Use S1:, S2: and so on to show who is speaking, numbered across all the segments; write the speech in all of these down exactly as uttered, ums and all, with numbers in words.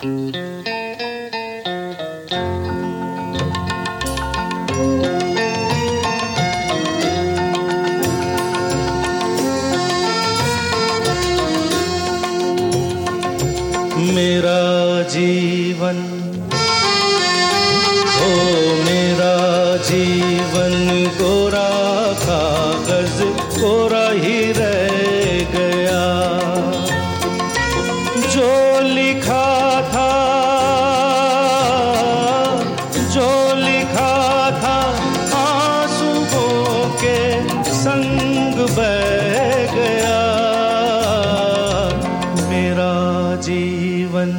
S1: मेरा जीवन, ओ मेरा जीवन कोरा कागज कोरा ही रह गया। जो लिखा था, जो लिखा था आंसुओं के संग बह गया। मेरा जीवन,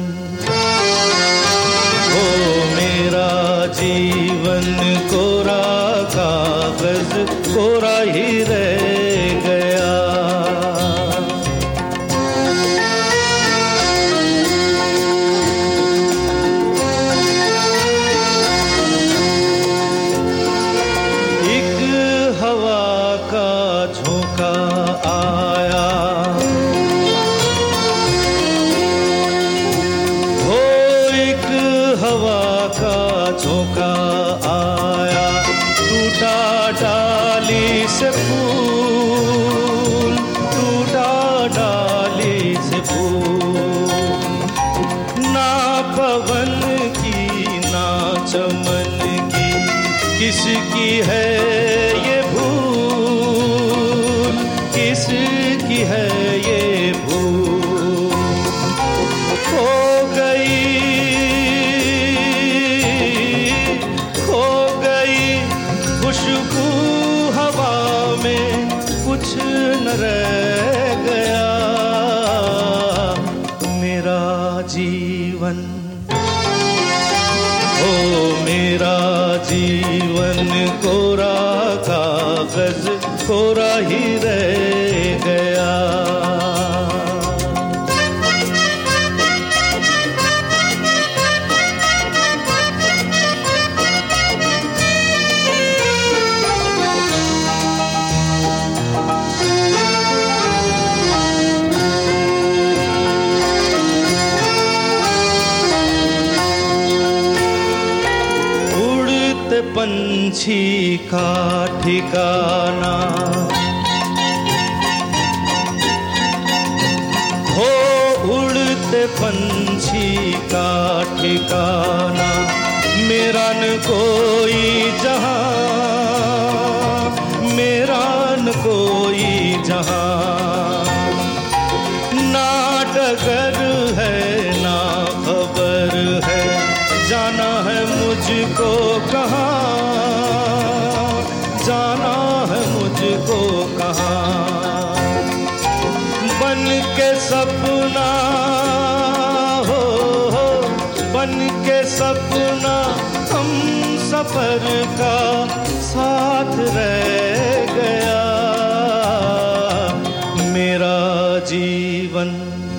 S1: ओ मेरा जीवन कोरा कागज कोरा ही रह गया। एक हवा का झोंका आया, हवा का झोंका आया, टूटा डाली से फूल, टूटा डाली से फूल। ना पवन की ना चमन की किसकी है ये भूल, किसकी है ये भूल। खो गई, खुशबू हवा में कुछ न रह गया। मेरा जीवन, ओ मेरा जीवन कोरा कागज कोरा ही रह गया। पंछी का ठिकाना, हो उड़ते पंछी का ठिकाना। मेरा न कोई जहां, मेरा न कोई जहां। ना डगर है ना खबर है, जाना है मुझको कहाँ, जाना है मुझको कहाँ। बन के सपना हो, हो बन के सपना हम सफर का साथ रह गया। मेरा जीवन,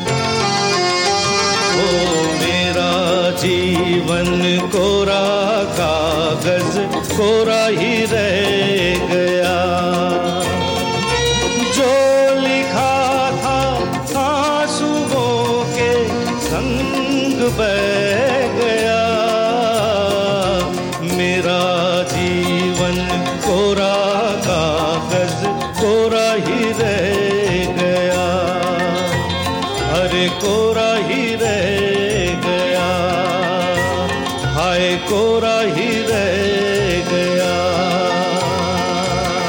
S1: ओ मेरा जीवन कोरा कागज कोरा ही रह गया। जो लिखा था आंसुओं के संग बह गया। मेरा जीवन कोरा कागज कोरा ही रह गया। अरे कोरा ही रह गया, हाय कोरा ही रह गया।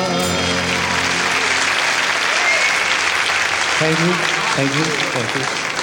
S2: Thank you, thank you, thank you.